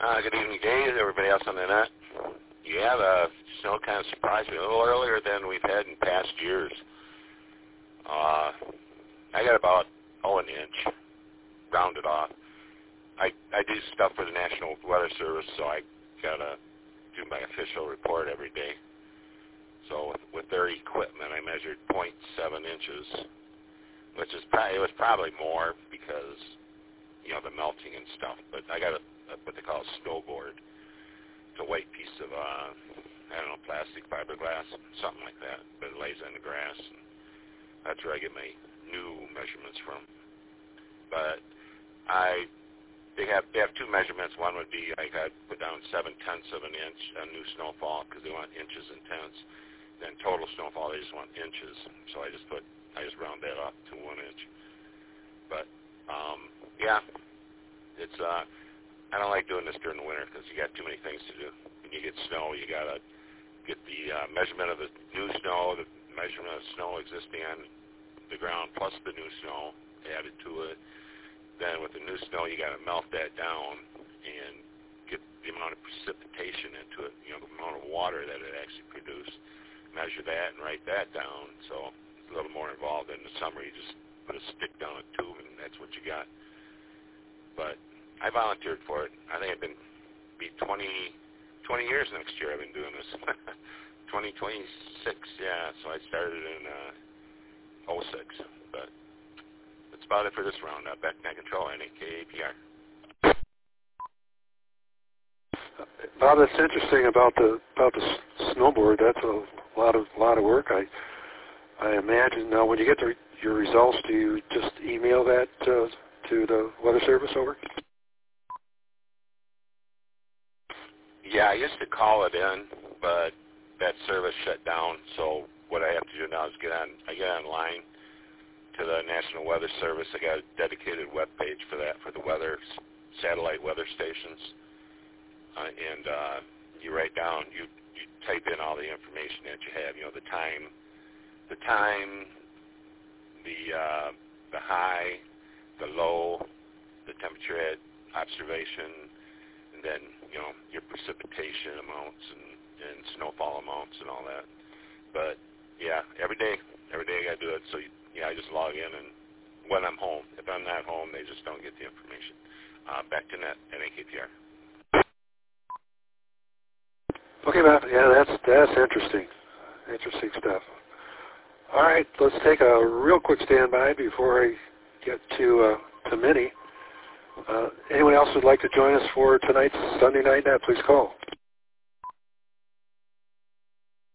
Good evening, Dave. Everybody else on the net. Yeah, the snow kind of surprised me a little earlier than we've had in past years. I got about an inch, rounded off. I do stuff for the National Weather Service, so I gotta do my official report every day. So with their equipment, I measured 0.7 inches, which is it was probably more because the melting and stuff. But I got what they call a snowboard. It's a white piece of plastic fiberglass, something like that. But it lays on the grass. And that's where I get my new measurements from. But they have two measurements. One would be I put down 0.7 of an inch on new snowfall because they want inches and tenths. Then total snowfall, they just want inches. So I just round that up to 1 inch. But it's I don't like doing this during the winter because you got too many things to do. When you get snow, you gotta get the measurement of the new snow, the measurement of snow existing on the ground plus the new snow added to it. Then with the new snow, you got to melt that down and get the amount of precipitation into it, the amount of water that it actually produced. Measure that and write that down. So it's a little more involved. In the summer, you just put a stick down a tube and that's what you got. But I volunteered for it. I think it'd be 20 years next year I've been doing this. 2026, yeah. So I started in 06. But that's about it for this roundup. Back in control, NAKAPR. Bob, that's interesting about the snowboard. That's a lot of work. I imagine. Now, when you get your results, do you just email that to the Weather Service over? Yeah, I used to call it in, but that service shut down. So what I have to do now is I get online to the National Weather Service. I got a dedicated web page for that, for the satellite weather stations. And you write down, you type in all the information that you have, the time, the high, the low, the temperature at observation, and then, your precipitation amounts and snowfall amounts and all that. But, yeah, every day I got to do it. So, I just log in, and when I'm home, if I'm not home, they just don't get the information. Back to NAKPR. Okay, Matt. Yeah, that's interesting. Interesting stuff. All right, let's take a real quick standby before I get to Minnie. Anyone else who'd like to join us for tonight's Sunday Night Net, please call.